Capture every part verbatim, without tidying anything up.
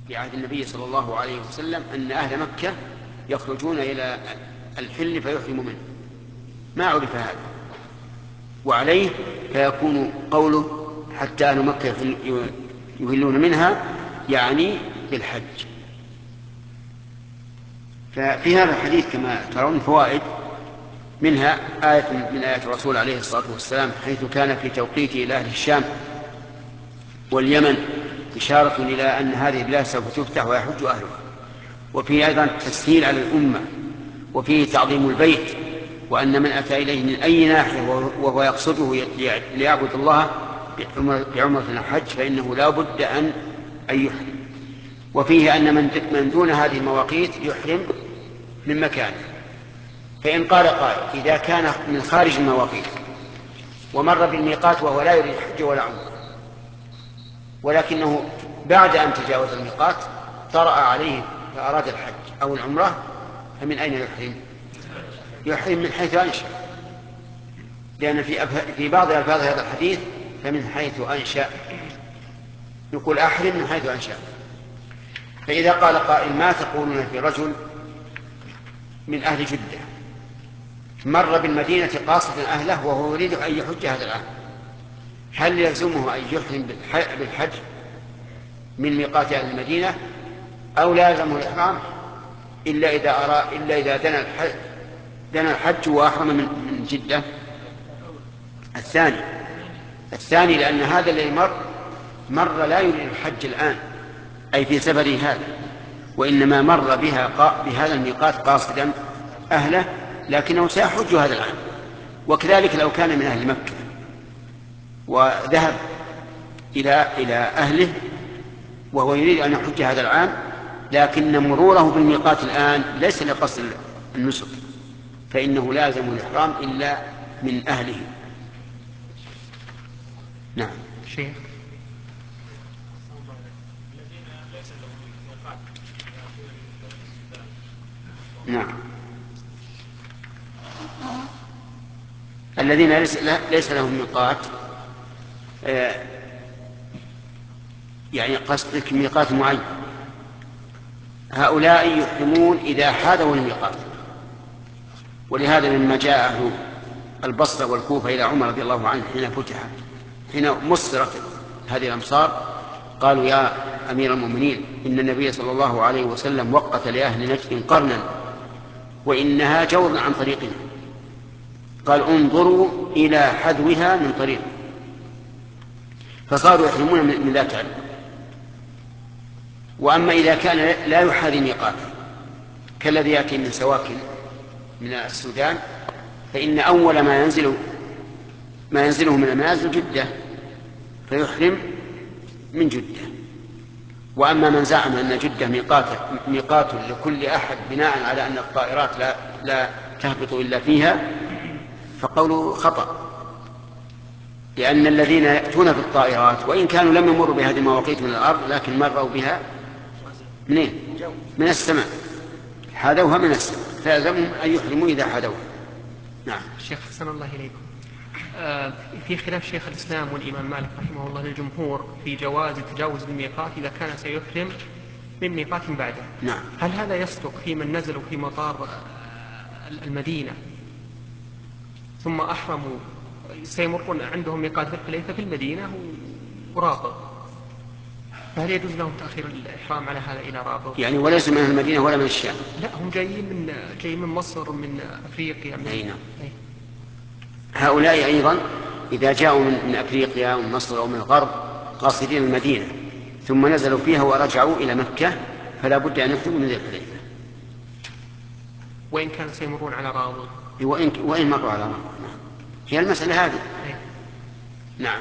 في عهد النبي صلى الله عليه وسلم أن أهل مكة يخرجون إلى الحل فيحرموا منه، ما عرف هذا، وعليه فيكون قوله حتى أهل مكة يهلون منها يعني بالحج. ففي هذا الحديث كما ترون فوائد، منها آية من آيات الرسول عليه الصلاة والسلام حيث كان في توقيته إلى أهل الشام واليمن إشارة إلى أن هذه البلاد سوف تفتح ويحج أهلها، وفيه أيضا تسهيل على الأمة، وفيه تعظيم البيت، وأن من أتى إليه من أي ناحية وهو يقصده ليعبد الله بعمرة الحج فإنه لا بد أن أن يحرم. وفيه أن من دون هذه المواقيت يحرم من مكانه. فإن قال قائل إذا كان من خارج المواقيت ومر بالميقات وهو لا يريد الحج ولا عمره، ولكنه بعد أن تجاوز الميقات طرأ عليه فأراد الحج أو العمرة، فمن أين يحرم؟ يحرم من حيث أنشأ، لأن في, في بعض ألفاظ هذا الحديث فمن حيث أنشأ، يقول أحرم من حيث أنشأ. فإذا قال قائل ما تقولون في رجل من أهل جدة مر بالمدينة قاصدا أهله وهو يريد أن يحج هذا العام، هل يلزمه أن يحرم بالحج من ميقات أهل المدينة أو لا يلزمه الإحرام إلا إذا أرى إلا إذا دنا الحج, دنا الحج وأحرم من, من جدة؟ الثاني الثاني لأن هذا الذي مر مر لا يريد الحج الآن أي في سفره هذا، وإنما مر بها بهذا الميقات قاصدا أهله لكنه سيحج هذا العام. وكذلك لو كان من أهل مكة وذهب إلى إلى أهله وهو يريد أن يحج هذا العام لكن مروره بالميقات الآن ليس لقصد النسك، فإنه لازم الإحرام إلا من أهله. نعم. شيخ نعم. الذين ليس لهم ميقات يعني قصدك ميقات معين، هؤلاء يحرمون إذا حاذوا الميقات. ولهذا لما جاء أهل البصرة والكوفة إلى عمر رضي الله عنه حين فتحت حين مصرت هذه الأمصار قالوا يا أمير المؤمنين إن النبي صلى الله عليه وسلم وقت لأهل نجد قرنا وإنها جور عن طريقنا، قال انظروا إلى حذوها من طريق، فصاروا يحرمون من ذات علم. وأما إذا كان لا يحاذي ميقات كالذي يأتي من سواكن من السودان فإن أول ما ينزل ما ينزله من المنازل جدة فيحرم من جدة. وأما من زعم أن جدة ميقات, ميقات لكل أحد بناء على أن الطائرات لا, لا تهبط إلا فيها فقوله خطأ، لأن الذين يأتون في الطائرات وإن كانوا لم يمروا بهذه المواقيت من الأرض لكن مروا بها منين؟ من السماء، حذوها من السماء، فيلزمهم أن يحرموا إذا حذوها. نعم. شيخ حسن الله إليكم، آه في خلاف شيخ الإسلام والإمام مالك رحمه الله للجمهور في جواز تجاوز الميقات إذا كان سيحرم من ميقات بعده. نعم. هل هذا يصدق في من نزلوا في مطار المدينة ثم أحرموا سيمرون عندهم ميقات ذي الحليفة في المدينة ورابط، فهل يجوز لهم تأخير الإحرام على هذا إلى رابط؟ يعني وليس من المدينة ولا من الشام؟ لا، هم جايين من جايين من مصر ومن أفريقيا من... أين؟ هؤلاء أيضا إذا جاءوا من, من أفريقيا ومن مصر أو من الغرب قاصدين المدينة ثم نزلوا فيها ورجعوا إلى مكة فلا بد أن يحرموا من ذي الحليفة وإن كانوا سيمرون على رابط، وإن, وإن مروا على رابط. هي المسألة هذه. أي. نعم.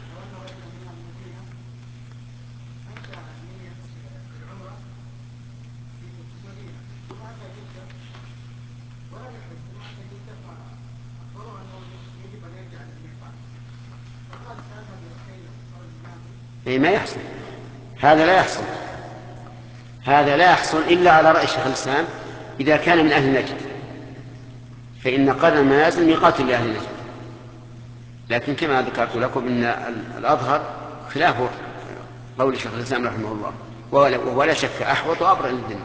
أي ما يحصل هذا، لا يحصل هذا لا يحصل إلا على رأي شيخ الإسلام إذا كان من أهل نجد، فإن قرن المنازل ميقات لأهل نجد. لكن كما ذكرت لكم إن الأظهر خلاف قول شيخ الإسلام رحمه الله. ولا, ولا شك أحوط وأبرأ للذمة.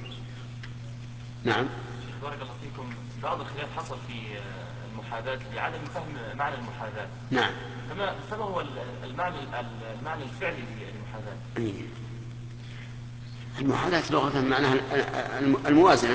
نعم. بارك الله فيكم. بعض الخلاف حصل في المحاذاة لعدم فهم معنى المحاذاة. نعم. فما فما هو المعنى المعنى الفعلي للمحاذاة؟ المحاذاة لغة معناها الموازنة،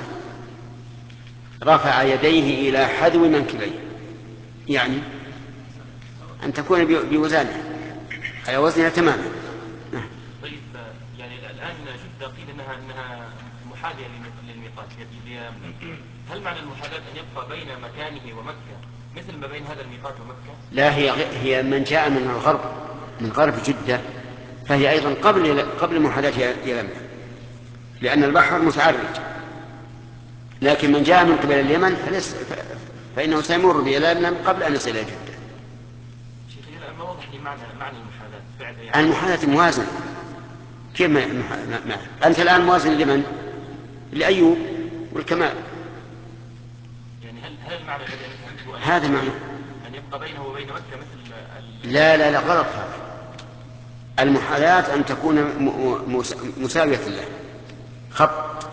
رفع يديه إلى حذو منكبيه، يعني أن تكون بوزانه على وزنها تماما. طيب يعني الآن جدة قيل أنها أنها محاذية للميقات، هل معنى المحاذاة أن يبقى بين مكانه ومكة مثل ما بين هذا الميقات ومكة؟ لا، هي هي من جاء من الغرب من غرب جدة فهي أيضا قبل قبل محاذاة يلملم، لأن البحر متعرج، لكن من جاء من قبل اليمن فليس فإنه سيمر بيلملم قبل أن يصل إلى جدة. شيخ ما وضح لي معنى معنى المحاذاة فعلا. يعني المحاذاة موازنة. كيف ما, ما, ما أنت الآن موازن لمن؟ لأيوب والكمال. يعني هل هل المعنى الذي أنا فهمته هذا معنى أن يبقى بينه وبين مكة مثل لا لا لا غلط هذا. المحاذاة أن تكون مساوية له خط.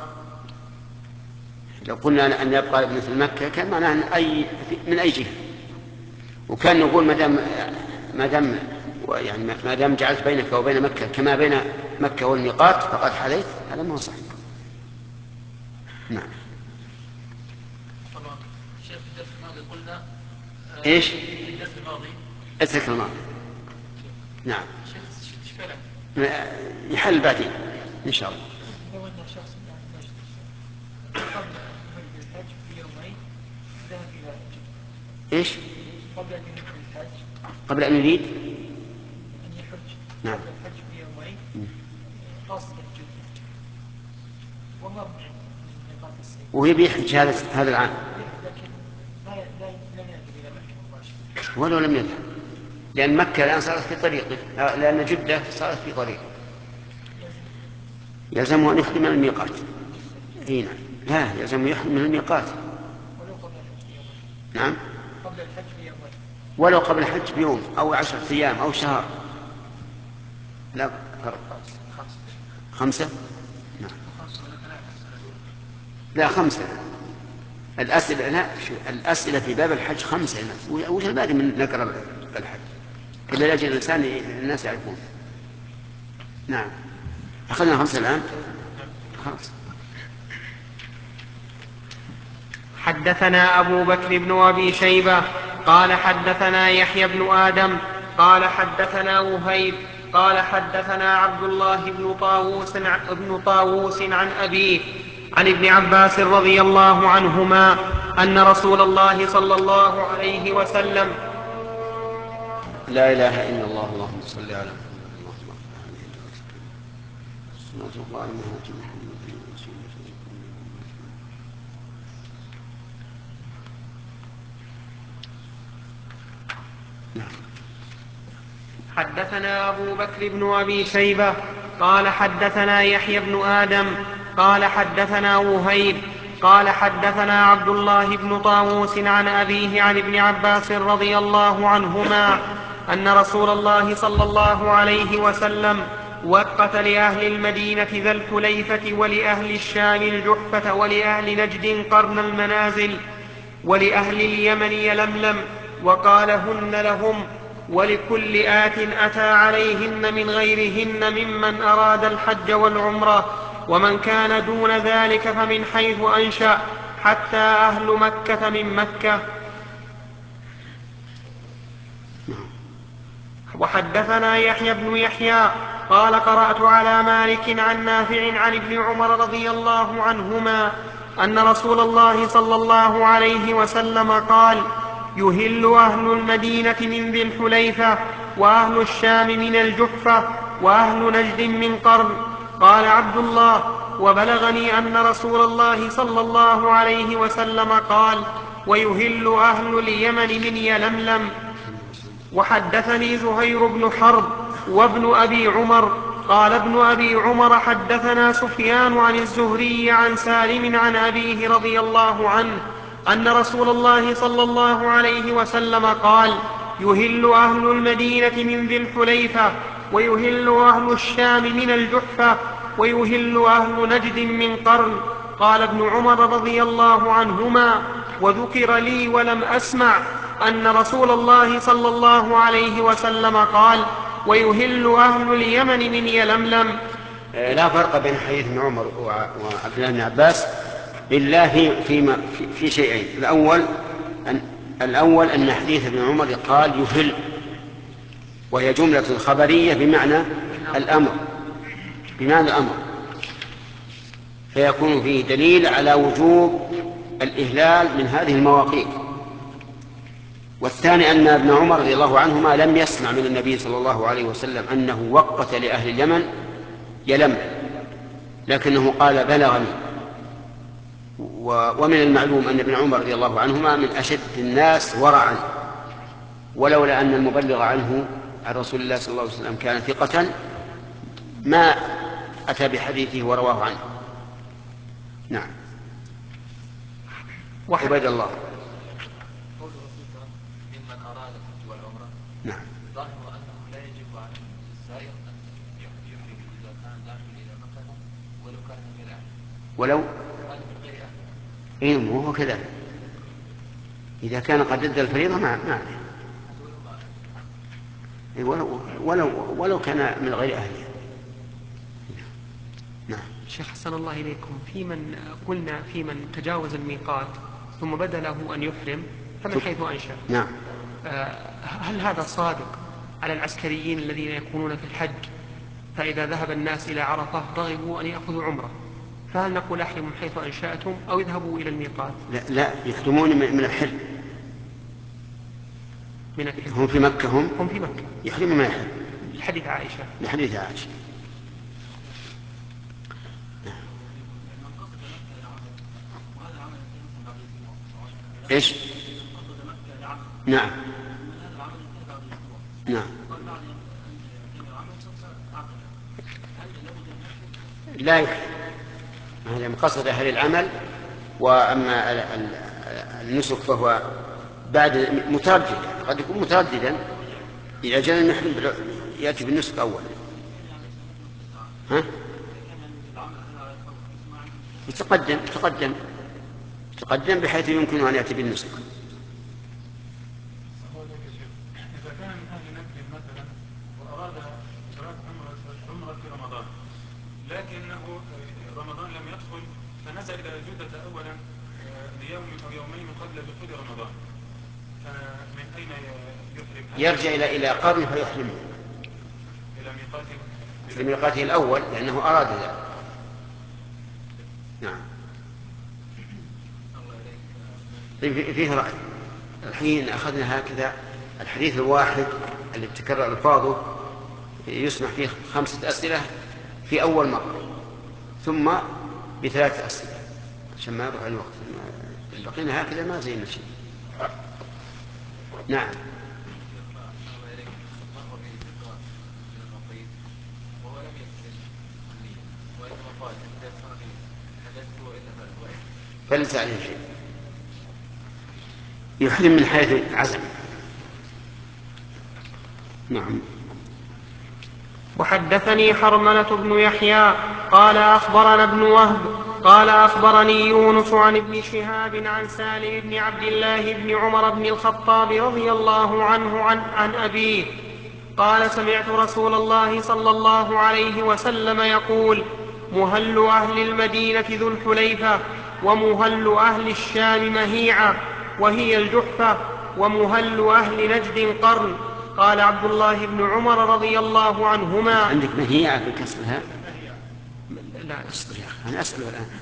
لو قلنا أن يبقى مثل مكة كان معناه أن أي من أي جهة، وكان نقول ما دام ما دام يعني ما دام جعلت بينك وبين مكة كما بين مكة والميقات فقد حليت. هذا ما هو صحيح. نعم. طبعا شيخ في الدرس الماضي قلنا ايش؟ في الدرس الماضي اترك الماضي. نعم. شيخ ايش فعلا؟ يحل بعدين ان شاء الله. لو ان شخص قبل الحج بيومين ذهب الى جدة. ايش؟ قبل ان يحج الحج. قبل ان يريد ان يحج. نعم. قبل الحج بيومين قاصد جدة ومر من ميقات السير. وهي بيحج هذا هذا العام. لكن لا لا لم يذهب الى مكة مباشرة. ولو لم يذهب، لأن مكة الآن صارت في طريقه، لأن جدة صارت في طريقه. يلزمه أن يحرم من الميقات. هنا لا يلزمه يحرم من الميقات. ولو قبل الحج بيومين. نعم. قبل الحج بيومين. ولو قبل الحج بيوم أو عشرة أيام أو شهر. لا فرق. خمسة. نعم. لا خمسة. الأسئلة لا الأسئلة في باب الحج خمسة. وش الباقي من نقرأ الحج إلا لأجل الإنسان الناس يعرفون. نعم. أخذنا خمسة الآن. خلاص. حدثنا أبو بكر بن أبي شيبة قال حدثنا يحيى بن آدم قال حدثنا وهيب قال حدثنا عبد الله بن طاووس بن طاووس عن أبيه عن ابن عباس رضي الله عنهما أن رسول الله صلى الله عليه وسلم لا إله إلا الله اللهم صل على محمد اللهم حدثنا أبو بكر بن أبي شيبة قال حدثنا يحيى بن آدم قال حدثنا وهيب قال حدثنا عبد الله بن طاووس عن أبيه عن ابن عباس رضي الله عنهما أن رسول الله صلى الله عليه وسلم وقت لأهل المدينة ذا الحليفة ولأهل الشام الجحفة ولأهل نجد قرن المنازل ولأهل اليمن يلملم وقالهن لهم ولكل آت أتى عليهن من غيرهن ممن أراد الحج والعمرة ومن كان دون ذلك فمن حيث أنشأ حتى أهل مكة من مكة. وحدثنا يحيى بن يحيى قال قرأت على مالك عن نافع عن ابن عمر رضي الله عنهما أن رسول الله صلى الله عليه وسلم قال يهل أهل المدينة من ذي الحليفة وأهل الشام من الجحفة وأهل نجد من قرن. قال عبد الله وبلغني أن رسول الله صلى الله عليه وسلم قال ويهل أهل اليمن من يلملم. وحدثني زهير بن حرب وابن أبي عمر قال ابن أبي عمر حدثنا سفيان عن الزهري عن سالم عن أبيه رضي الله عنه أن رسول الله صلى الله عليه وسلم قال يهل أهل المدينة من ذي الحليفة ويهل أهل الشام من الجحفة ويهل أهل نجد من قرن. قال ابن عمر رضي الله عنهما: وذكر لي ولم أسمع أن رسول الله صلى الله عليه وسلم قال: ويهل أهل اليمن من يلملم. لا فرق بين حديث ابن عمر وعبد الله بن عباس إلا في, في, في شيئين. الأول أن, الأول أن حديث ابن عمر قال يهل، وهي جملة خبرية بمعنى الأمر بمعنى الأمر فيكون فيه دليل على وجوب الإهلال من هذه المواقيت. والثاني أن ابن عمر رضي الله عنهما لم يسمع من النبي صلى الله عليه وسلم أنه وقت لأهل اليمن يلملم، لكنه قال بلغني. ومن المعلوم أن ابن عمر رضي الله عنهما من أشد الناس ورعا، ولولا أن المبلغ عنه عن رسول الله صلى الله عليه وسلم كان ثقة ما أتى بحديثه ورواه عنه. نعم. عباد الله. قول الرسول ممن أراد الحج والعمرة. نعم. ظاهر أنه لا يجب على السائر أن يحرم إذا كان داخل إلى مكة ولو كان من غير أهله. ولو كان من غير أهله. إيه مو هو كذا. إذا كان قد أدى الفريضة ما ما عليه. ولو ولو ولو كان من غير أهله. نعم. شيخ حسن الله إليكم، في من قلنا في من تجاوز الميقات ثم بدا له أن يحرم فمن حيث أنشأ. نعم. هل هذا صادق على العسكريين الذين يكونون في الحج فإذا ذهب الناس إلى عرفة رغبوا أن يأخذوا عمرة، فهل نقول أحرموا من حيث أنشأتم أو اذهبوا إلى الميقات؟ لا, لا يحرمون من الحل. من الحل. هم في مكة هم هم في مكة يحرموا من الحل لحديث عائشة لحديث عائشة. إيش؟ نعم. نعم. لا يحرم، هذا مقصد أهل العمل. وأما النسك فهو بعد مترددا، قد يكون مترددا إذا جاء المحرم يأتي بالنسك أولا. ها؟ يتقدم يتقدم يتقدم بحيث يمكن أن يأتي بالنسك. إذا كان من أهل نجد مثلا وأراد إجراء عمرة في رمضان، لكنه رمضان لم يدخل فنزل إلى جدة أولا ليوم أو يومين قبل دخول رمضان، فمن أين يحرم؟ يرجع إلى إلى قرن فيحرم إلى ميقاته في ميقاته الأول لأنه أراد ذلك. نعم. طيب فيه رأي. الحين أخذنا هكذا الحديث الواحد اللي تكرر ألفاظه يسمح فيه خمسة أسئلة في أول مرة، ثم بثلاث أسئلة عشان ما يروح الوقت. بقينا هكذا ما زينا شيء. نعم. فليس عليه شيء، يحرم من حيث عزم. نعم. وحدثني حرملة بن يحيى قال أخبرنا ابن وهب قال أخبرني يونس عن ابن شهاب عن سالم بن عبد الله بن عمر بن الخطاب رضي الله عنه عن, عن أبيه قال: سمعت رسول الله صلى الله عليه وسلم يقول: مهل أهل المدينة ذو الحليفة، ومهل أهل الشام مهيعة وهي الجحفة، ومهل أهل نجد قرن. قال عبد الله بن عمر رضي الله عنهما: عندك مهيعة بكسرها؟ لا اصبر يا أخي أنا أسأل الآن.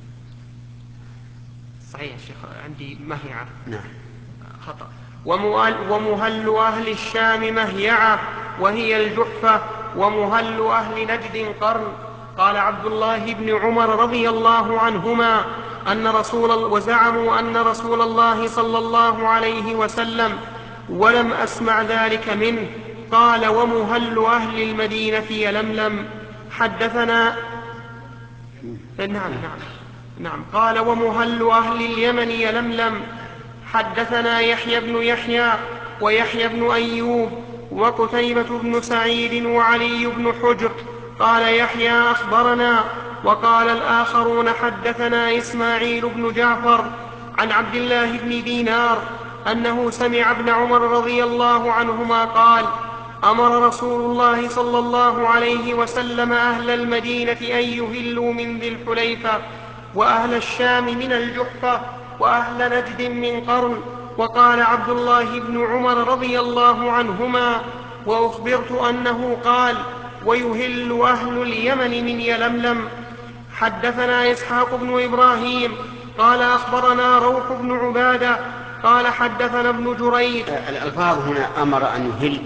صحيح يا شيخ، عندي مهيعة. نعم. خطأ. ومهل أهل الشام مهيعة وهي الجحفة، ومهل أهل نجد قرن. قال عبد الله بن عمر رضي الله عنهما أن رسول وزعموا أن رسول الله صلى الله عليه وسلم، ولم أسمع ذلك منه. قال: ومهل أهل المدينة يلملم. حدثنا نعم نعم نعم قال: ومهل أهل اليمن يلملم. حدثنا يحيى بن يحيى ويحيى بن أيوب وقتيبة بن سعيد وعلي بن حجر قال يحيى أخبرنا. وقال الآخرون حدثنا إسماعيل بن جعفر عن عبد الله بن دينار أنه سمع ابن عمر رضي الله عنهما قال أمر رسول الله صلى الله عليه وسلم أهل المدينة أن يهلوا من ذي الحليفة، وأهل الشام من الجحفة، وأهل نجد من قرن. وقال عبد الله بن عمر رضي الله عنهما وأخبرت أنه قال ويهل أهل اليمن من يلملم. حدثنا إسحاق بن إبراهيم قال أخبرنا روح بن عبادة قال حدثنا ابن جريج. الألفاظ هنا أمر أن يهل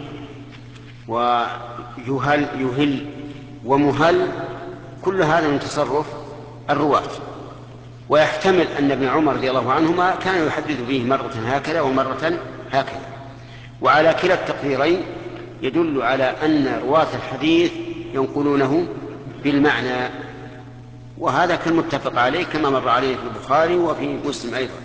ويهل يهل ومهل، كل هذا من تصرف الرواة، ويحتمل أن ابن عمر رضي الله عنهما كان يحدث به مرة هكذا ومرة هكذا، وعلى كلا التقديرين يدل على أن رواة الحديث ينقلونه بالمعنى، وهذا كان متفق عليه كما مر عليه في البخاري وفي مسلم أيضا.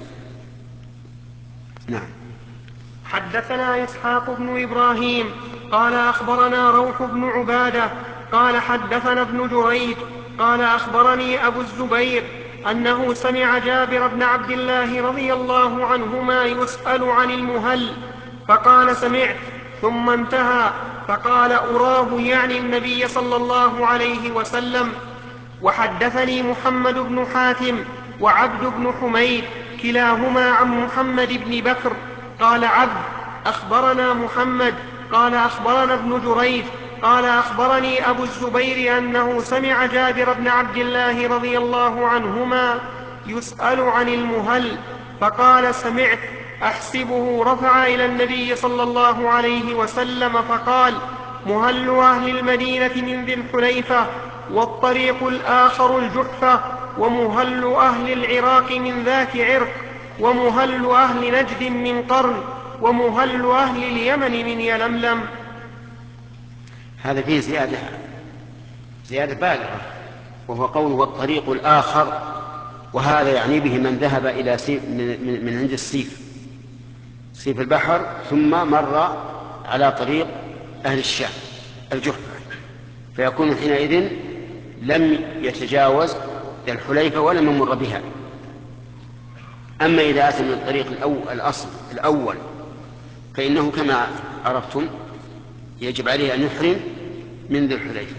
نعم. حدثنا إسحاق بن إبراهيم قال أخبرنا روح بن عبادة قال حدثنا ابن جريج قال أخبرني أبو الزبير أنه سمع جابر بن عبد الله رضي الله عنهما يسأل عن المهل فقال سمعت، ثم انتهى فقال أراه يعني النبي صلى الله عليه وسلم. وحدثني محمد بن حاتم وعبد بن حميد كلاهما عن محمد بن بكر قال عبد أخبرنا محمد قال أخبرنا ابن جريج قال أخبرني أبو الزبير أنه سمع جابر بن عبد الله رضي الله عنهما يسأل عن المهل فقال سمعت، أحسبه رفع إلى النبي صلى الله عليه وسلم فقال مهل أهل المدينة من ذي الحليفة، والطريق الآخر الجحفة، ومهل أهل العراق من ذات عرق، ومهل أهل نجد من قرن، ومهل أهل اليمن من يلملم. هذا فيه زيادة زيادة بالغة، وهو قوله والطريق الآخر، وهذا يعني به من ذهب إلى سيف من, من عند السيف سيف البحر ثم مر على طريق أهل الشام الجحفة، فيكون حينئذ لم يتجاوز ذي الحليفة ولم يمر بها. أما إذا أتى من الطريق الأول الأصل الأول فإنه كما عرفتم يجب عليه أن يحرم من ذي الحليفة.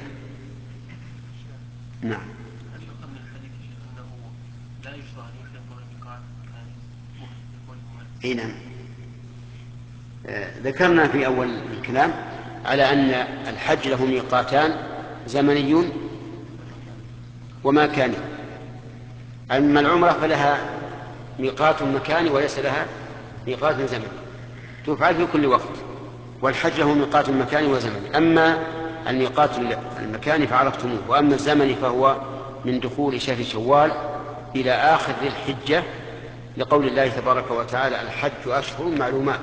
نعم. اي نعم. آه ذكرنا في أول الكلام على أن الحج له ميقاتان زمني ومكاني، أما العمرة فلها ميقات مكاني وليس لها ميقات زمني، تفعل في كل وقت، والحج له ميقات مكاني وزمني. أما الميقات المكاني فعرفتموه، وأما الزمني فهو من دخول شهر شوال إلى آخر ذي الحجة، لقول الله تبارك وتعالى الحج أشهر معلومات.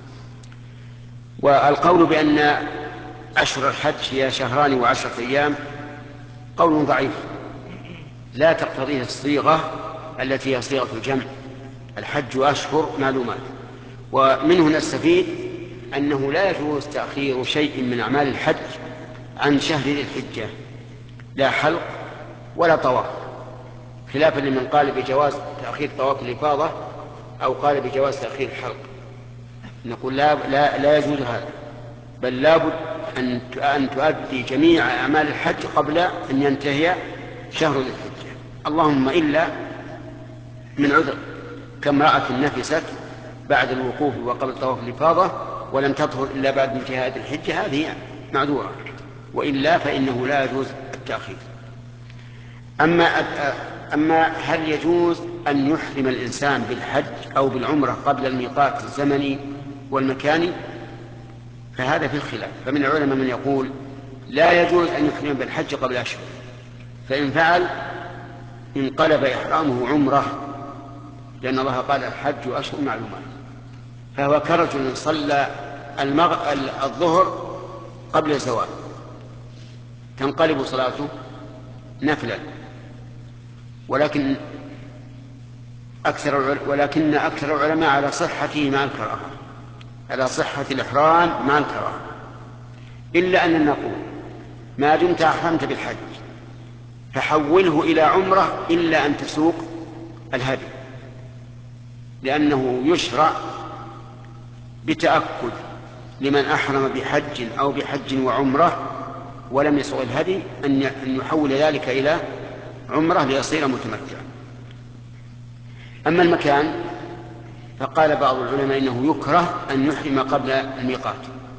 والقول بأن أشهر الحج هي شهران وعشرة أيام قول ضعيف لا تقتضيه الصيغة التي هي صيغة الجمع، الحج أشهر معلومات. ومنه نستفيد أنه لا يجوز تأخير شيء من أعمال الحج عن شهر ذي الحجة، لا حلق ولا طواف، خلافا لمن قال بجواز تأخير طواف الإفاضة أو قال بجواز تأخير الحلق. نقول لا, لا, لا يجوز هذا، بل لابد أن أن تؤدي جميع أعمال الحج قبل أن ينتهي شهر ذي الحجة، اللهم إلا من عذر كامرأة نفست بعد الوقوف وقبل طواف الإفاضة ولم تطهر إلا بعد انتهاء ذي الحجة، هذه معذورة، وإلا فإنه لا يجوز التأخير. أما أما هل يجوز أن يحرم الإنسان بالحج أو بالعمرة قبل الميقات الزمني والمكاني؟ فهذا في الخلاف، فمن العلماء من يقول لا يجوز أن يحرم بالحج قبل أشهر، فإن فعل انقلب إحرامه عمره، لأن الله قال الحج أشهر معلومات، فهو كرجل صلى المغ... الظهر قبل الزوال تنقلب صلاته نفلا، ولكن أكثر ولكن أكثر العلماء على صحته مع الكراهة، على صحة الإحرام مع الكراهة، إلا أن نقول ما دمت أحرمت بالحج فحوله إلى عمرة إلا أن تسوق الهدي، لأنه يشرع بتأكد لمن أحرم بحج أو بحج وعمرة ولم يسوق الهدي أن يحول ذلك إلى عمرة ليصير متمتعا. أما المكان فقال بعض العلماء إنه يكره أن يحرم قبل الميقات،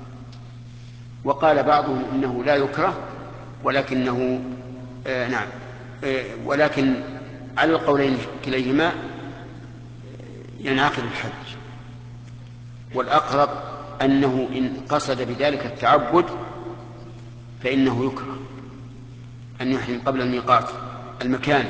وقال بعضهم إنه لا يكره ولكنه آه نعم آه ولكن على القولين كليهما ينعقد الحج، والأقرب أنه إن قصد بذلك التعبد فإنه يكره أن يحرم قبل الميقات المكان.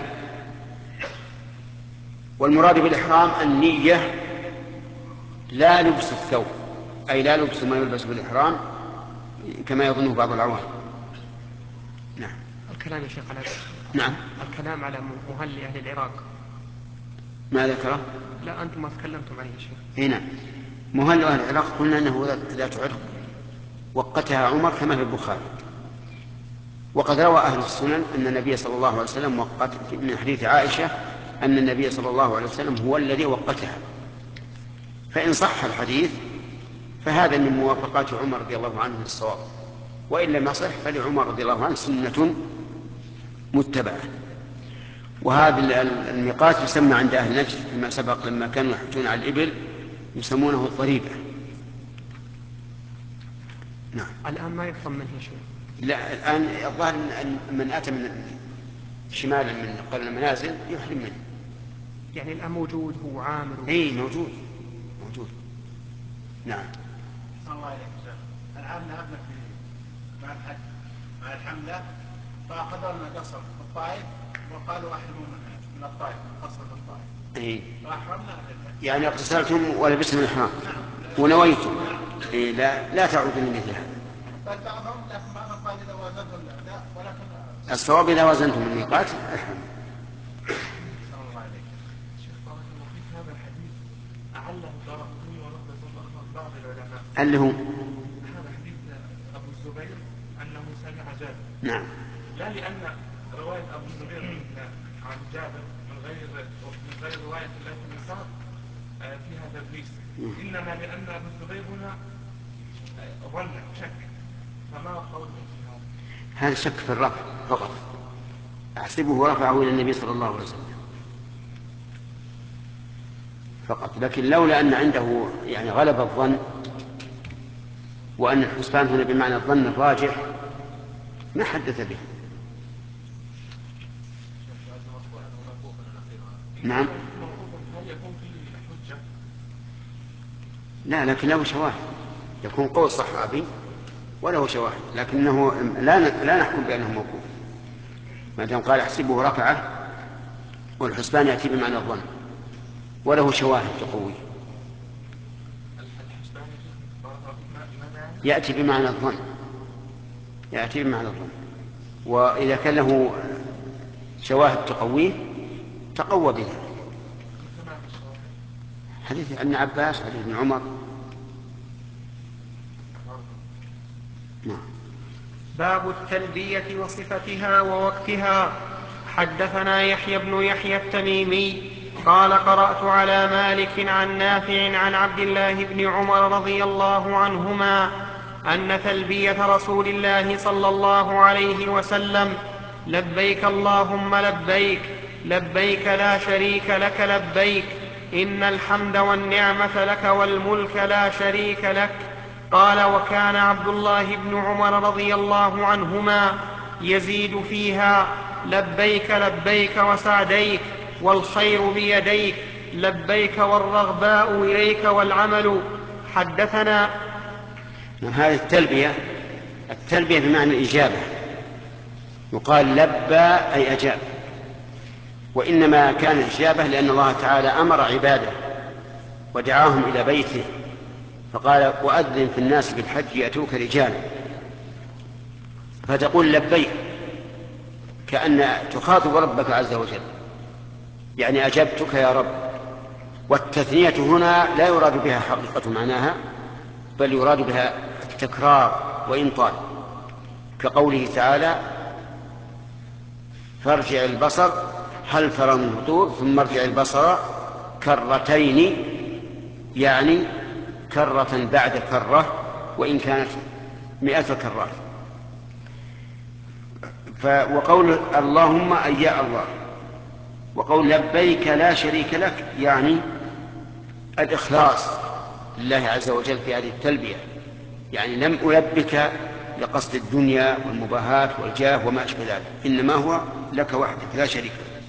والمراد بالإحرام النية لا لبس الثوب، أي لا لبس ما يلبس بالإحرام كما يظنه بعض العوام. نعم. الكلام يا شيخ على نعم. الكلام على مهل أهل العراق ما ذكره؟ لا أنتم ما تكلمتم عليه يا شيخ. هنا مهل أهل العراق قلنا أنه ذات عرق وقتها عمر كما في البخاري، وقد روى أهل السنن أن النبي صلى الله عليه وسلم وقت من حديث عائشة أن النبي صلى الله عليه وسلم هو الذي وقتها، فإن صح الحديث فهذا من موافقات عمر رضي الله عنه للصواب، وإن لم يصح فلعمر رضي الله عنه سنة متبعة. وهذا الميقات يسمى عند أهل نجد فيما سبق لما كانوا يحجون على الإبل يسمونه الضريبة. نعم. الآن ما يفهم منه شيء. لا الآن الظاهر أن من أتى من شمالا من قرن المنازل يحرم منه. يعني الآن موجود هو عامل و... اي موجود موجود. نعم. الله عليك شيخ. الآن ذهبنا في مع الحج مع الحملة فأخذنا قصر في الطائف وقالوا أحرموا من الطائف من قصر الطائف. اي. فأحرمنا يعني اغتسلتم ولبستم الإحرام ونويتم. إيه لا لا تعودوا لمثل هذا. بل بعضهم لكن بعضهم قال إذا وزنتم لا ولكن الصواب إذا وزنتم الميقات احرموا. الله عليك. شيخ بارك الله فيك، هذا الحديث أعله الدارقطني ونقله بعض العلماء. اللي هو هذا حديث أبو الزبير أنه سمع جابر. نعم. لا لأن رواية أبو الزبير عن جابر من غير من غير رواية الله في النساء فيها تدليس، إنما لأن أبو الزبير هنا ظن شك، فما قوله في هذا؟ هذا شك في الرفع فقط، أحسبه رفعه إلى النبي صلى الله عليه وسلم فقط، لكن لولا أن عنده يعني غلب الظن وأن الحسبان هنا بمعنى الظن الراجح ما حدث به. نعم. هل يكون فيه حجة؟ لا لكن له شواهد، يكون قول صحابي وله شواهد، لكنه لا لا نحكم بأنه موقوف ما دام قال احسبه رفعه، والحسبان يأتي بمعنى الظن وله شواهد تقويه. يأتي بمعنى الظن يأتي بمعنى الظن وإذا كان له شواهد تقويه تقوى بها. حديث ابن عباس حديث ابن عمر. نعم. باب التلبية وصفتها ووقتها. حدثنا يحيى بن يحيى التميمي قال قرأت على مالك عن نافع عن عبد الله بن عمر رضي الله عنهما أن تلبية رسول الله صلى الله عليه وسلم لبيك اللهم لبيك لبيك لا شريك لك لبيك إن الحمد والنعمة لك والملك لا شريك لك. قال وكان عبد الله بن عمر رضي الله عنهما يزيد فيها لبيك لبيك وسعديك والخير بيديك لبيك والرغباء إليك والعمل. حدثنا. هذه التلبية التلبية بمعنى الإجابة، يقال لبى أي أجاب، وإنما كان الإجابة لأن الله تعالى أمر عباده ودعاهم إلى بيته فقال وأذن في الناس بالحج يأتوك رجالا، فتقول لبيك كأن تخاطب ربك عز وجل يعني أجبتك يا رب. والتثنية هنا لا يراد بها حقيقة معناها بل يراد بها التكرار وإن طال، كقوله تعالى فارجع البصر هل ترى من فطور ثم ارجع البصر كرتين، يعني كرة بعد كرة وإن كانت مئة كرة. وقول اللهم أي يا الله، وقول لبيك لا شريك لك يعني الإخلاص لله عز وجل في هذه التلبية، يعني لم ألبك لقصد الدنيا والمباهات والجاه وما أشبه ذلك، إنما هو لك وحدك لا شريك لك.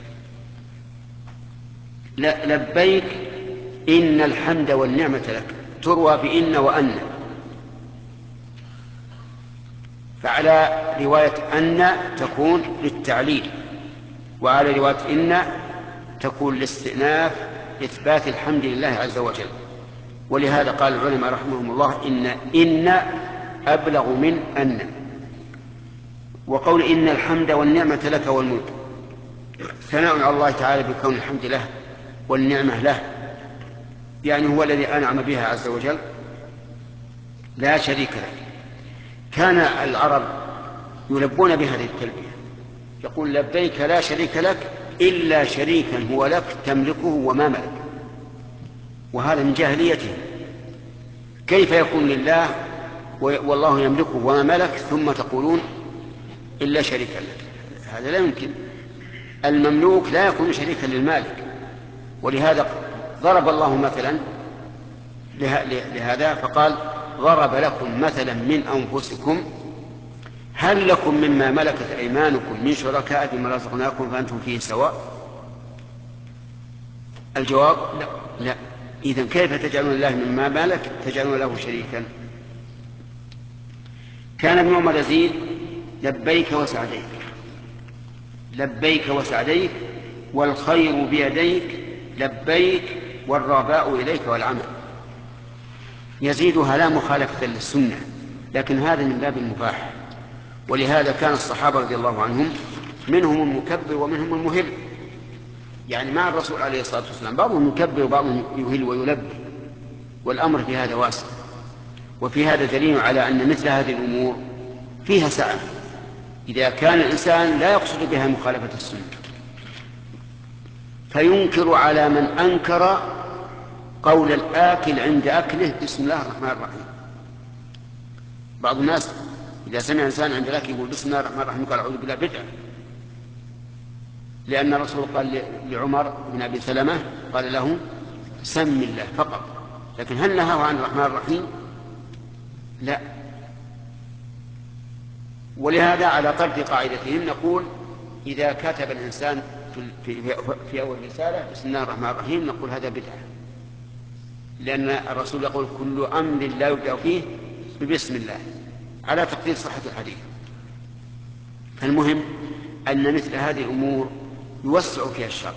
لا لبيك إن الحمد والنعمة لك، تروى بإن وأن، فعلى رواية أن تكون للتعليل، وعلى رواية إن تكون لاستئناف إثبات الحمد لله عز وجل. ولهذا قال العلماء رحمهم الله إن إن أبلغ من أن. وقول إن الحمد والنعمة لك والملك ثناء على الله تعالى بكون الحمد له والنعمة له، يعني هو الذي أنعم بها عز وجل لا شريك له. كان العرب يلبون بهذه التلبية، يقول لبيك لا شريك لك إلا شريكا هو لك تملكه وما ملك، وهذا من جاهليته. كيف يكون لله والله يملكه وما ملك ثم تقولون إلا شريكا لك؟ هذا لا يمكن. المملوك لا يكون شريكا للمالك، ولهذا ضرب الله مثلا لهذا فقال ضرب لكم مثلا من أنفسكم هل لكم مما ملكت أيمانكم من شركاء فيما رزقناكم فأنتم فيه سواء؟ الجواب لا, لا. إذن كيف تجعلون الله مما ملك تجعلون له شريكا؟ كان ابن عمر يزيد لبيك وسعديك، لبيك وسعديك والخير بيديك لبيك والرغباء إليك والعمل. يزيدها لا مخالفة للسنة، لكن هذا من باب المباح. ولهذا كان الصحابة رضي الله عنهم منهم المكبر ومنهم المهل، يعني مع الرسول عليه الصلاة والسلام بعضهم يكبر وبعضهم يهل ويلبي، والأمر في هذا واسع. وفي هذا دليل على أن مثل هذه الأمور فيها سعة إذا كان الإنسان لا يقصد بها مخالفة السنة. فينكر على من أنكر قول الآكل عند أكله بسم الله الرحمن الرحيم. بعض الناس إذا سمع إنسان عند الأكل يقول بسم الله الرحمن الرحيم قال أعوذ بالله بدعة، لأن الرسول قال لعمر بن أبي سلمة قال له سم الله فقط، لكن هل نهاه عن الرحمن الرحيم؟ لا. ولهذا على طرد قاعدتهم نقول إذا كتب الإنسان في, في, في أول رسالة بسم الله الرحمن الرحيم نقول هذا بدعة، لأن الرسول يقول كل أمر لا يبدأ فيه ببسم الله على تقدير صحة الحديث. فالمهم أن مثل هذه الأمور يوسع فيها الشرع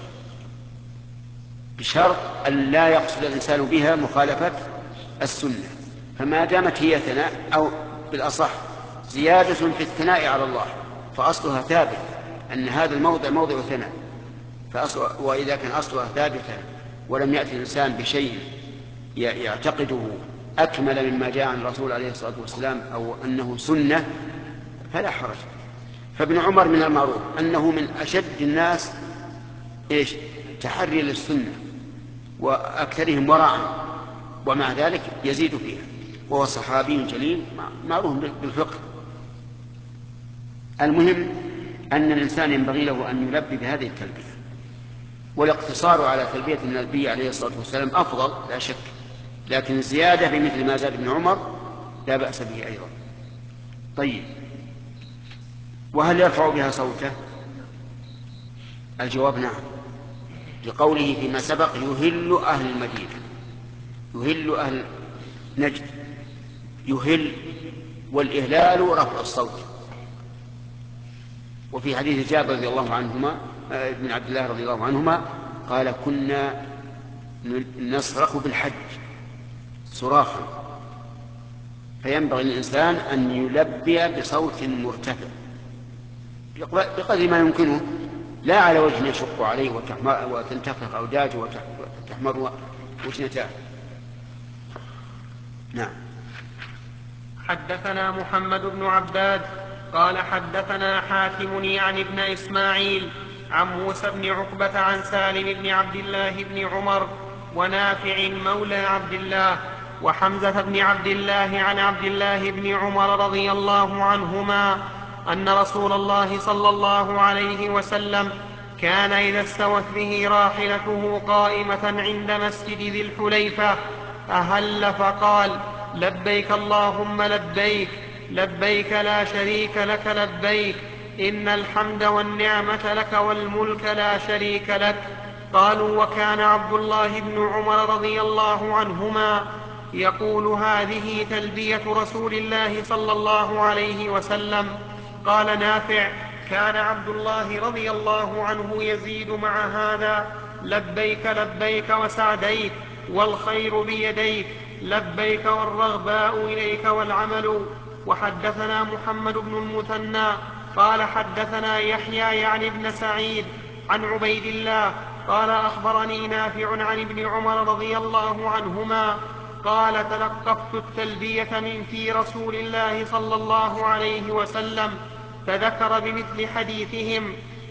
بشرط أن لا يقصد الإنسان بها مخالفة السنة. فما دامت هي ثناء أو بالأصح زيادة في الثناء على الله فأصلها ثابت أن هذا الموضع موضع ثناء، وإذا كان أصلها ثابتا ولم يأتي الإنسان بشيء يعتقده أكمل مما جاء عن الرسول عليه الصلاة والسلام أو أنه سنة فلا حرج. فابن عمر من المعروف أنه من أشد الناس إيش تحري للسنة وأكثرهم ورعا، ومع ذلك يزيد فيها، وهو صحابي جليل معروف بالفقه. المهم أن الإنسان ينبغي له أن يلبي بهذه التلبية، والاقتصار على تلبية النبي عليه الصلاة والسلام أفضل لا شك، لكن الزيادة بمثل ما زاد ابن عمر لا بأس به أيضا. طيب، وهل يرفع بها صوته؟ الجواب نعم، لقوله فيما سبق يهل أهل المدينة، يهل أهل نجد، يهل، والإهلال رفع الصوت. وفي حديث جابر رضي الله عنهما ابن عبد الله رضي الله عنهما قال كنا نصرخ بالحج صراخا، فينبغي للإنسان أن يلبي بصوت مرتفع بقدر ما يمكنه، لا على وجه يشق عليه وتنتفخ أوداجه وتحمر وجنتاه. نعم. حدثنا محمد بن عباد قال حدثنا حاتم يعني ابن إسماعيل عن موسى بن عقبة عن سالم بن عبد الله بن عمر ونافع مولى عبد الله وحمزة بن عبد الله عن عبد الله بن عمر رضي الله عنهما أن رسول الله صلى الله عليه وسلم كان إذا استوت به راحلته قائمة عند مسجد ذي الحليفة أهل فقال لبيك اللهم لبيك لبيك لا شريك لك لبيك إن الحمد والنعمة لك والملك لا شريك لك. قالوا وكان عبد الله بن عمر رضي الله عنهما يقول هذه تلبية رسول الله صلى الله عليه وسلم. قال نافع كان عبد الله رضي الله عنه يزيد مع هذا لبيك لبيك وسعديك والخير بيديك لبيك والرغباء إليك والعمل. وحدثنا محمد بن المثنى قال حدثنا يحيى يعني ابن سعيد عن عبيد الله قال أخبرني نافع عن ابن عمر رضي الله عنهما قال تلقفت التلبية من في رسول الله صلى الله عليه وسلم فذكر بمثل حديثهم.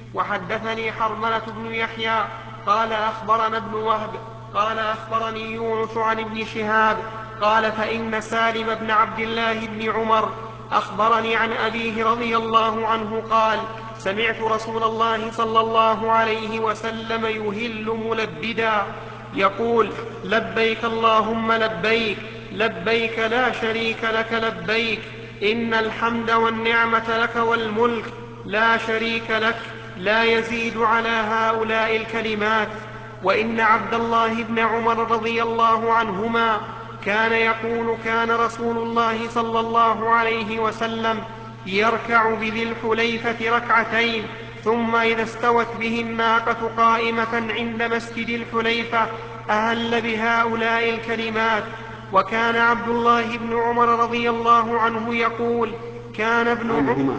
وحدثني حرملة بن يحيى قال أخبرنا ابن وهب قال أخبرني يونس عن ابن شهاب قال فإن سالم بن عبد الله بن عمر أخبرني عن أبيه رضي الله عنه قال سمعت رسول الله صلى الله عليه وسلم يهل ملبدا يقول لبيك اللهم لبيك لبيك لا شريك لك لبيك إن الحمد والنعمة لك والملك لا شريك لك لا يزيد على هؤلاء الكلمات. وإن عبد الله بن عمر رضي الله عنهما كان يقول كان رسول الله صلى الله عليه وسلم يركع بذي الحليفة ركعتين ثم إذا استوت به الناقة قائمة عند مسجد الحليفة أهل بهؤلاء الكلمات. وكان عبد الله بن عمر رضي الله عنه يقول كان ابن عمر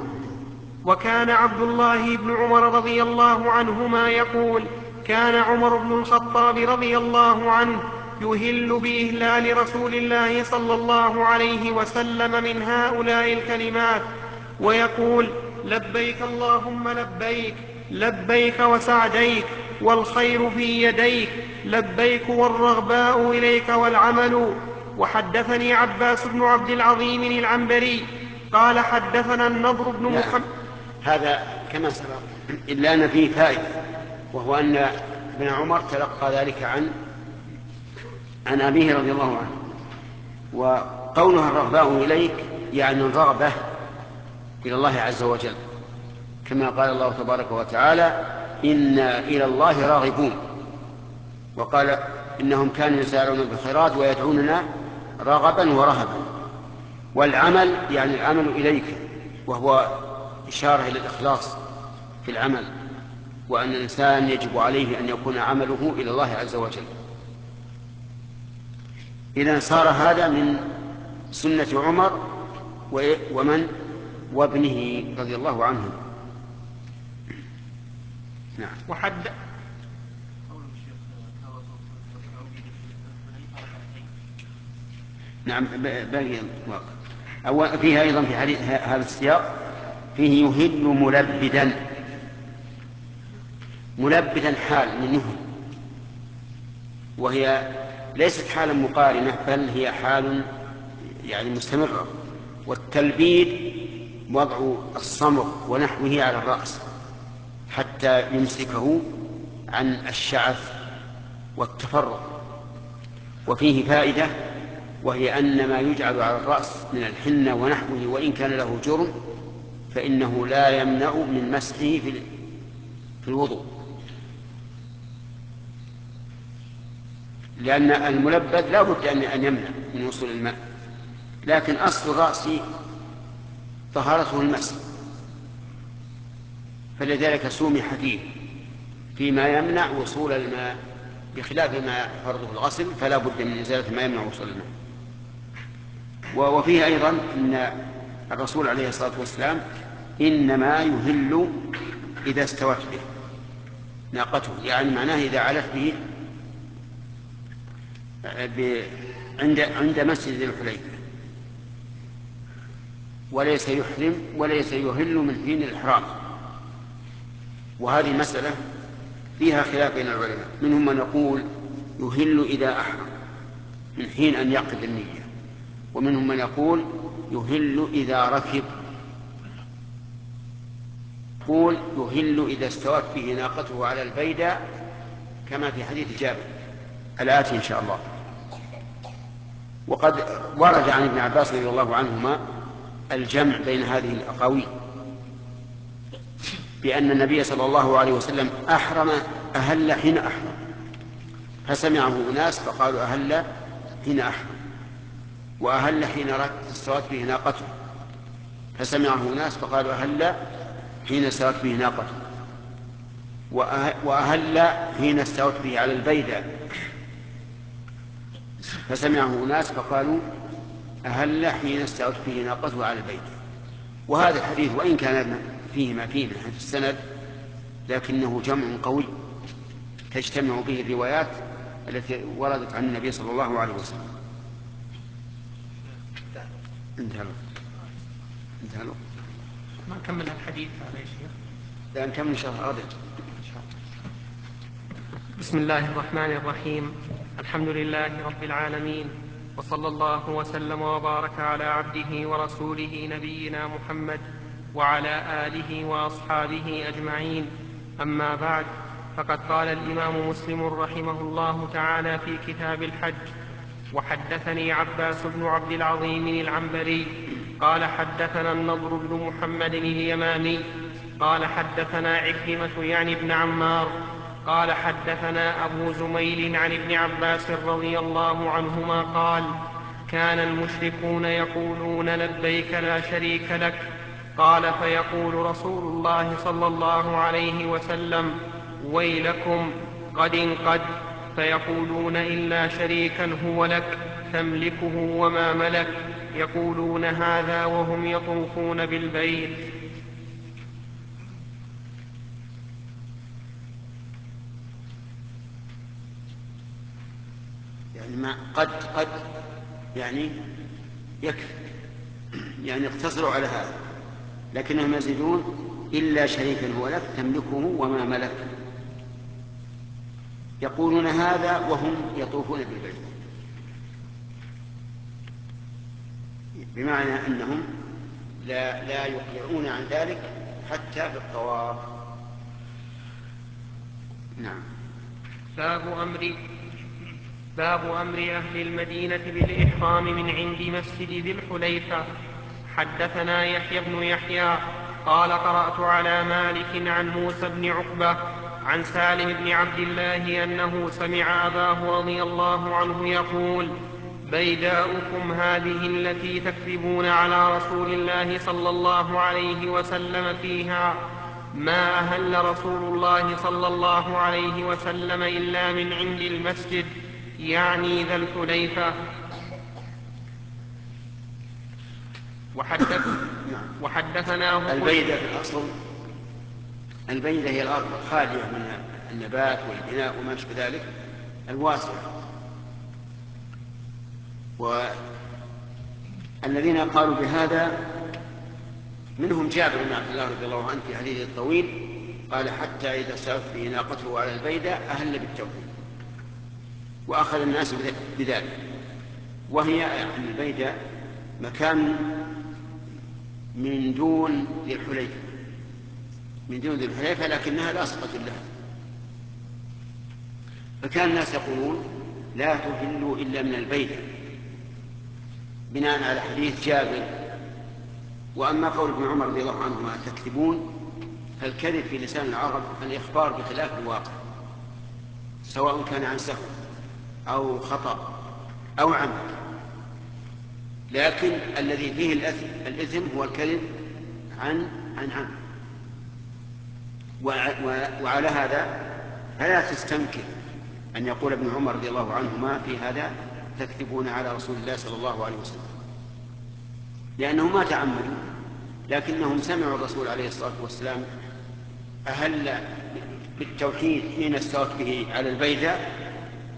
وكان عبد الله بن عمر رضي الله عنهما يقول كان عمر بن الخطاب رضي الله عنه يهل بإهلال رسول الله صلى الله عليه وسلم من هؤلاء الكلمات ويقول لبيك اللهم لبيك لبيك وسعديك والخير في يديك لبيك والرغباء إليك والعمل. وحدثني عباس بن عبد العظيم العنبري قال حدثنا النضر بن محمد. هذا كما سبق إلا أن فيه فائدة وهو أن ابن عمر تلقى ذلك عن عن أبيه رضي الله عنه. وقولها الرغباء إليك يعني الرغبة إلى الله عز وجل كما قال الله تبارك وتعالى إنا إلى الله راغبون. وقال إنهم كانوا يسارعون بالخيرات ويدعوننا رغبا ورهبا. والعمل يعني العمل إليك وهو إشارة إلى الإخلاص في العمل وأن الإنسان يجب عليه أن يكون عمله إلى الله عز وجل. إذن صار هذا من سنة عمر ومن وابنه رضي الله عنهم. نعم. وحد نعم باقي الواقع. فيها أيضا في حديث هذا السياق فيه يهل ملبدا. ملبدا حال من يهل وهي ليست حالا مقارنة بل هي حال يعني مستمرة. والتلبيد وضع الصمغ ونحوه على الرأس حتى يمسكه عن الشعث والتفرق. وفيه فائدة وهي أن ما يجعل على الرأس من الحنة ونحوه وإن كان له جرم فإنه لا يمنع من مسحه في الوضوء لأن الملبد لا بد أن يمنع من وصول الماء لكن أصل الرأس طهارته المسح فلذلك سمح فيه فيما يمنع وصول الماء بخلاف ما فرضه الغسل فلا بد من إزالة ما يمنع وصول الماء. وفيه أيضا أن الرسول عليه الصلاة والسلام إنما يهل إذا استوت به ناقته يعني معناه إذا علت به عند عند مسجد ذي الحليفة. وليس يحرم وليس يهل من حين الإحرام. وهذه مسألة فيها خلاف بين العلماء، منهم من يقول يهل إذا أحرم من حين أن يعقد النية، ومنهم من يقول يهل إذا ركب، يقول يهل إذا استوت به ناقته على البيدة كما في حديث جابر الآتي إن شاء الله. وقد ورد عن ابن عباس رضي الله عنهما الجمع بين هذه الأقاويل، بأن النبي صلى الله عليه وسلم أحرم أهل حين أحرم، فسمعه أناس فقالوا أهل حين أحرم، وأهل حين استوت به ناقته، فسمعه أناس فقالوا أهل حين استوت به ناقته، وأهل حين استوت به على البيدة، فسمعه أناس فقالوا أهل حين استوت به ناقته على البيدة. وهذا الحديث وإن كان فيه ما فيه من حيث السند لكنه جمع قوي تجتمع به الروايات التي وردت عن النبي صلى الله عليه وسلم. انتهى انتهى ما نكمل الحديث هذا يا شيخ؟ لا نكمل إن شاء الله غدا. بسم الله الرحمن الرحيم. الحمد لله رب العالمين، وصلى الله وسلم وبارك على عبده ورسوله نبينا محمد وعلى آله وأصحابه أجمعين. أما بعد، فقد قال الإمام مسلم رحمه الله تعالى في كتاب الحج: وحدثني عباس بن عبد العظيم العنبري قال حدثنا النضر بن محمد اليمامي قال حدثنا عكرمة يعني ابن عمار قال حدثنا أبو زميل عن ابن عباس رضي الله عنهما قال: كان المشركون يقولون لبيك لا شريك لك، قال فيقول رسول الله صلى الله عليه وسلم: ويلكم قد انقد، فيقولون إلا شريكا هو لك تملكه وما ملك، يقولون هذا وهم يطوفون بالبيت. يعني ما قد قد يعني يكفي، يعني اقتصروا على هذا، لكنهم يزيدون إلا شريكا هو لك تملكه وما ملك، يقولون هذا وهم يطوفون بالبيت، بمعنى أنهم لا, لا يقلعون عن ذلك حتى في الطواف. نعم. باب أمر باب أمر أهل المدينة بالإحرام من عند مسجد ذي الحليفة. حدثنا يحيى بن يحيى قال قرأت على مالك عن موسى بن عقبة عن سالم بن عبد الله أنه سمع أباه رضي الله عنه يقول: بيداؤكم هذه التي تكذبون على رسول الله صلى الله عليه وسلم فيها، ما أهل رسول الله صلى الله عليه وسلم إلا من عند المسجد، يعني ذا الحليفة. وحدث وحدثناه البيدة في الأصل، البيدة هي الأرض خالية من النبات والبناء وما أشبه ذلك الواسعة. والذين قالوا بهذا منهم جابر بن عبد الله رضي الله عنه في حديثه الطويل قال: حتى إذا سافت به ناقته على البيدة أهل بالتوحيد، وأخذ الناس بذلك. وهي يعني البيدة مكان من دون ذي الحليفة، من دون ذي الحليفة، لكنها لاصقة لها. فكان الناس يقولون: لا تهلوا إلا من البيدة، بناء على حديث جابر. وأما قول ابن عمر رضي الله عنهما تكذبون، فالكذب في لسان العرب الإخبار بخلاف الواقع، سواء كان عن سهو أو خطأ أو عمد، لكن الذي فيه الإثم هو الكذب عن عن عمد. وعلى هذا فلا تستنكر أن يقول ابن عمر رضي الله عنهما في هذا: تكذبون على رسول الله صلى الله عليه وسلم، لأنهم ما تعمدوا، لكنهم سمعوا الرسول عليه الصلاة والسلام أهل بالتوحيد حين استوت به على البيدة،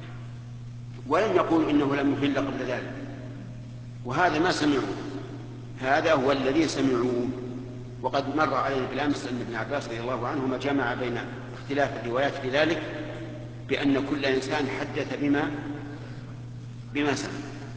ولم يقولوا إنه لم يهل قبل ذلك، وهذا ما سمعوا. هذا هو الذي سمعوه. وقد مر علينا بالأمس أن ابن عباس رضي الله عنهما جمع بين اختلاف الروايات في ذلك بأن كل إنسان حدث بما بما سمع.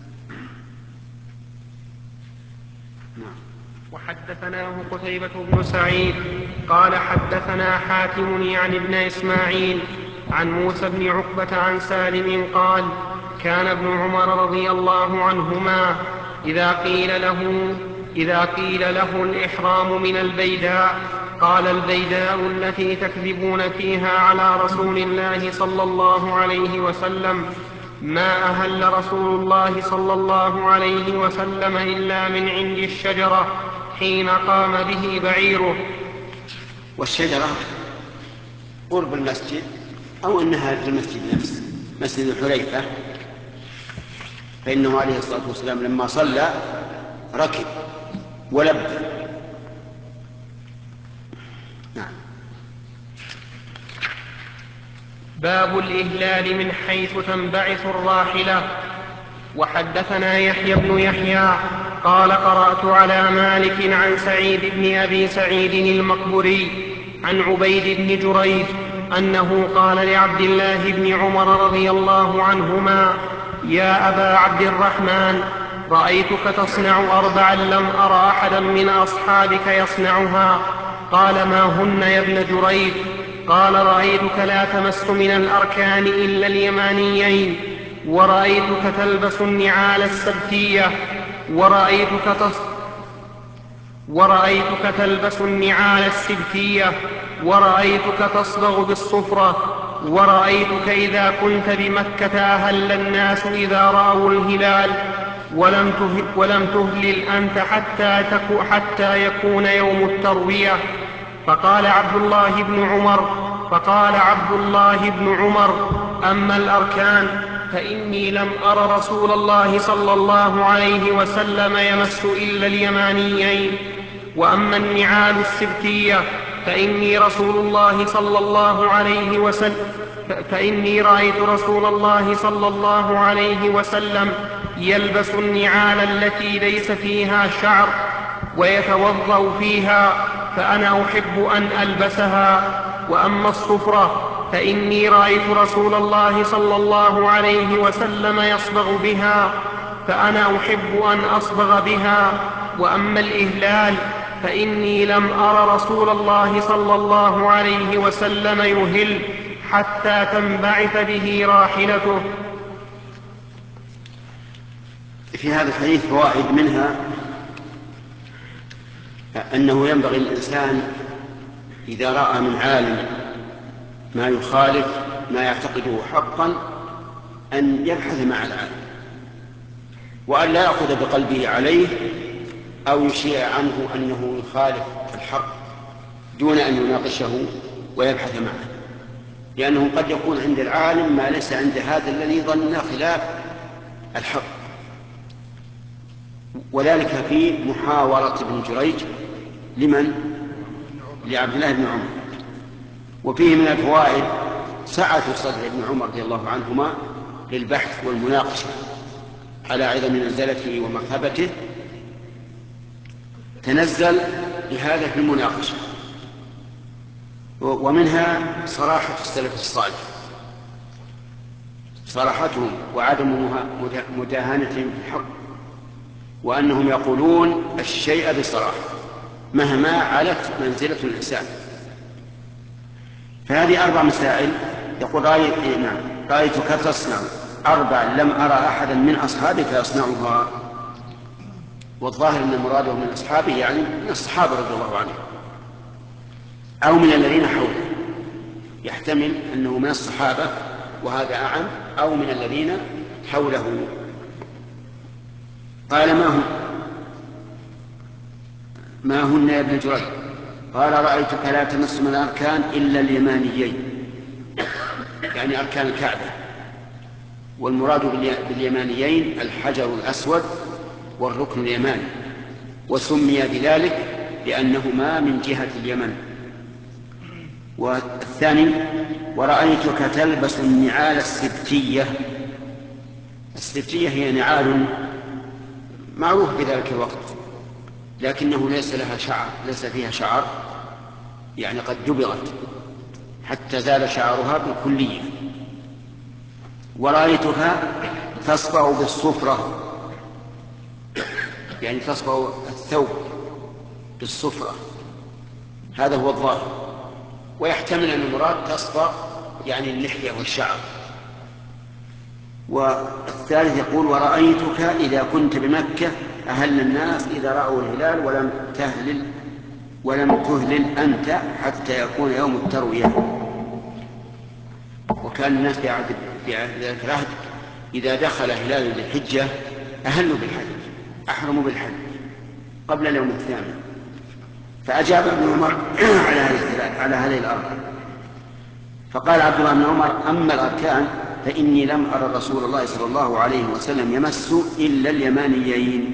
نعم. وحدثناه قتيبة بن سعيد قال حدثنا حاتم يعني ابن إسماعيل عن موسى بن عقبة عن سالم قال كان ابن عمر رضي الله عنهما إذا قيل له إذا قيل له الإحرام من البيداء قال البيداء التي تكذبون فيها على رسول الله صلى الله عليه وسلم ما أهل رسول الله صلى الله عليه وسلم إلا من عند الشجرة حين قام به بعيره. والشجرة قرب المسجد أو أنها في المسجد نفسه مسجد الحليفة، فإنه عليه الصلاة والسلام لما صلى ركب ولب. نعم. باب الإهلال من حيث تنبعث الراحلة. وحدثنا يحيى بن يحيى قال قرأت على مالك عن سعيد بن أبي سعيد المقبري عن عبيد بن جريج أنه قال لعبد الله بن عمر رضي الله عنهما يا أبا عبد الرحمن رأيتك تصنع أربعا لم أر أحدا من أصحابك يصنعها. قال ما هن يا ابن جريج؟ قال رأيتك لا تمس من الأركان إلا اليمانيين، ورأيتك تلبس النعال السبتية، ورأيتك تص ورأيتك تلبس النعال السبتية، ورأيتك تصبغ بالصفرة، ورأيتك إذا كنت بمكة أهل الناس إذا رأوا الهلال، ولم تهل, ولم تهلل أنت حتى, تكو حتى يكون يوم التروية. فقال عبد الله بن عمر فقال عبد الله بن عمر أما الأركان فإني لم أر رسول الله صلى الله عليه وسلم يمس إلا اليمانيين، وأما النعال السبتية فإني رسول الله صلى الله عليه وسلم فإني رأيت رسول الله صلى الله عليه وسلم يلبس النعال التي ليس فيها شعر ويتوضأ فيها، فأنا أحب أن ألبسها. وأما الصفرة فإني رأيت رسول الله صلى الله عليه وسلم يصبغ بها، فأنا أحب أن أصبغ بها. وأما الإهلال فإني لم أر رسول الله صلى الله عليه وسلم يهل حتى تنبعث به راحلته. في هذا الحديث فوائد، منها أنه ينبغي الإنسان إذا رأى من عالم ما يخالف ما يعتقده حقا أن يبحث مع العالم، وأن لا يأخذ بقلبه عليه أو يشيع عنه أنه يخالف الحق دون أن يناقشه ويبحث معه، لأنه قد يكون عند العالم ما ليس عند هذا الذي ظن خلاف الحق. وذلك في محاورة ابن جريج لمن؟ لعبد الله بن عمر. وفيه من الفوائد سعة صدر ابن عمر رضي الله عنهما للبحث والمناقشة على عظم منزلته ومرتبته، تنزل لهذا في المناقشة. ومنها صراحة السلف الصالح، صراحتهم وعدم مداهنتهم في الحق، وأنهم يقولون الشيء بصراحة مهما علت منزلة الإنسان. فهذه أربع مسائل. يقول رأيت نعم رأيتك تصنع أربع لم أرى أحدا من أصحابك يصنعها، والظاهر أن مراده من أصحابه يعني من الصحابة رضي الله عنهم أو من الذين حوله، يحتمل أنه من الصحابة وهذا أعم، أو من الذين حوله. قال ما هن ما هن يا ابن جريج؟ قال رأيتك لا تمس من الأركان إلا اليمانيين، يعني أركان الكعبة، والمراد باليمانيين الحجر الأسود والركن اليماني، وسمي بذلك لأنهما من جهة اليمن. والثاني ورأيتك تلبس النعال السبتية. السبتية هي نعال معروف في ذلك الوقت لكنه ليس لها شعر، ليس فيها شعر، يعني قد دبغت حتى زال شعرها بالكلية. ورأيتها تصبغ بالصفرة، يعني تصبغ الثوب بالصفرة، هذا هو الظاهر. ويحتمل أن المراد تصبغ يعني اللحية والشعر. والثالث يقول: ورأيتك إذا كنت بمكة أهل الناس إذا رأوا الهلال ولم تهلل ولم تهلل أنت حتى يكون يوم التروية. وكان الناس في عهد ذلك العهد إذا دخل هلال ذي الحجة أهلوا بالحج، أحرموا بالحج قبل اليوم الثامن. فأجاب ابن عمر على هذه على هذه الأربعة. فقال عبد الله بن عمر: أما الأركان فإني لم أرى رسول الله صلى الله عليه وسلم يمس إلا اليمانيين.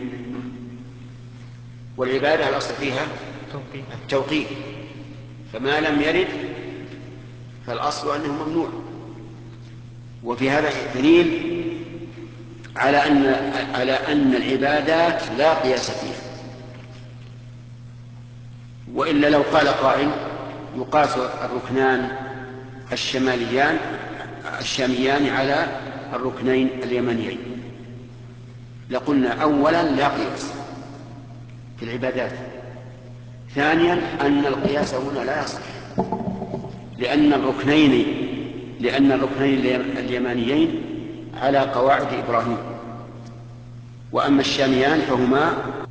والعبادة الأصل فيها التوقيف، فما لم يرد فالأصل أنه ممنوع. وفي هذا دليل على أن على أن العبادات لا قياس فيها. وإلا لو قال قائل: يقاس الركنان الشماليان الشاميان على الركنين اليمنيين، لقلنا: أولا لا قياس في العبادات، ثانيا أن القياس هنا لا يصح، لأن الركنين لأن الركنين اليمانيين على قواعد إبراهيم، وأما الشاميان فهما